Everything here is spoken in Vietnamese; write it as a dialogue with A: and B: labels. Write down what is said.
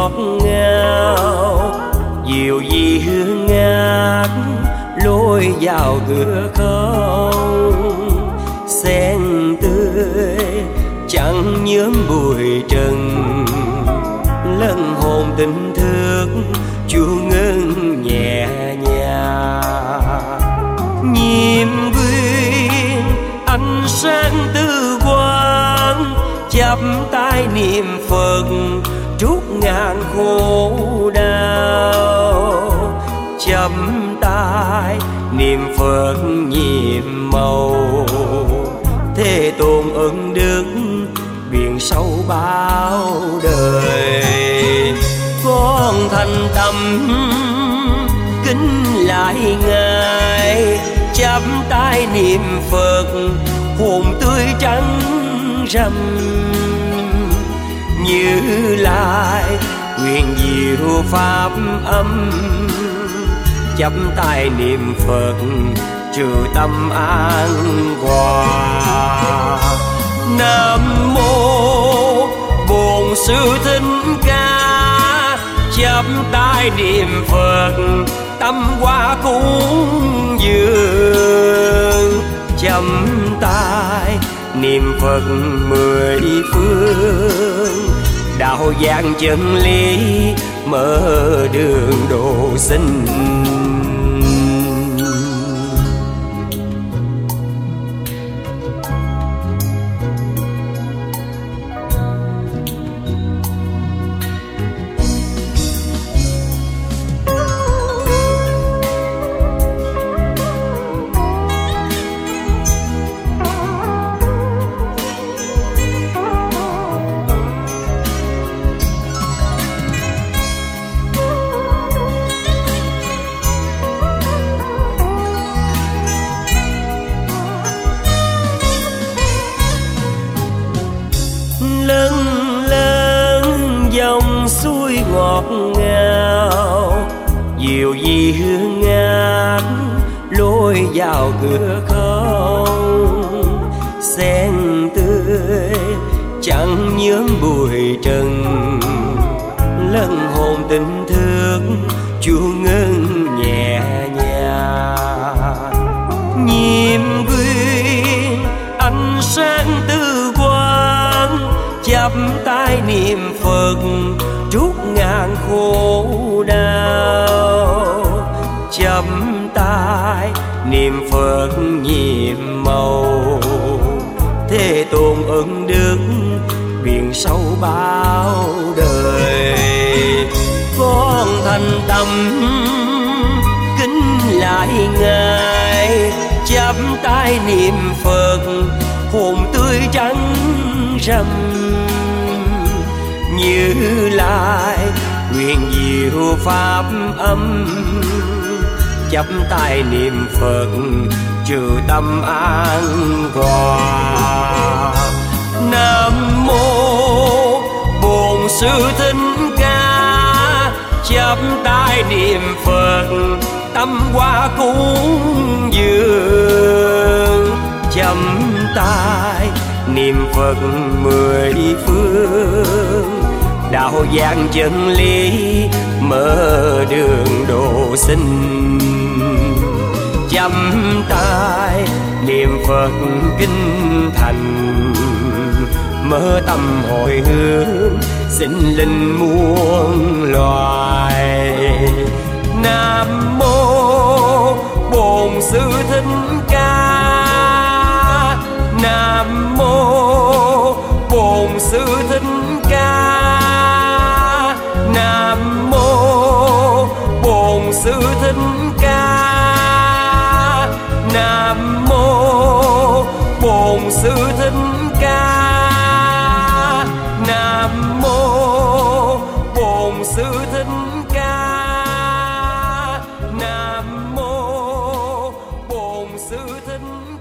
A: ngọt ngào, dịu gì hương ngát lối vào cửa không. Sen tươi chẳng nhuốm bụi trần, lân hồn tình thương chuông ngân nhẹ nhàng. Nhiệm quyên ánh sáng tư quang, chắp tay niệm Phật trút ngàn khổ đau. Chắp tay niệm Phật nhiệm màu, Thế Tôn ân đức biển sâu bao đời. Con thành tâm kính lại Ngài, chắp tay niệm Phật hồn tươi trắng râm. Như Lai nguyện diệu pháp âm, chắp tay niệm Phật trừ tâm an hòa. Nam mô Bổn Sư Thích Ca, chắp tay niệm Phật tâm hoa cúng dường. Chắp tay niệm Phật mười phương, đạo giảng chân lý mở đường độ sinh.
B: Lân lân dòng suối ngọt ngào, dịu gì hương ngát lối vào cửa không. Sen tươi chẳng nhuốm bụi trần, lân hồn tình thương chuông ngân nhẹ nhàng. Nhiệm quyên ánh sáng tư quang, chắp tay niệm Phật trút ngàn khổ đau. Chắp tay niệm Phật nhiệm màu, Thế Tôn ân đức biển sâu bao đời. Con thành tâm kính lại Ngài, chắp tay niệm Phật hồn tươi trắng râm. Như Lai nguyện diệu pháp âm, chắp tay niệm Phật trừ tâm an hòa. Nam mô Bổn Sư Thích Ca, chắp tay niệm Phật tâm hoa cúng dường. Chắp tay niệm Phật mười phương, đạo giảng chân lý mở đường độ sinh. Chắp tay niệm Phật kinh thành, mở tâm hồi hướng sinh linh muôn loài. Nam mô Bổn Sư Thích Ca, Nam mô Bổn Sư Thích Ca, Nam mô Bổn Sư Thích Ca, Nam mô Bổn Sư Thích Ca, Nam mô Bổn Sư Thích Ca, Nam mô Bổn Sư Thích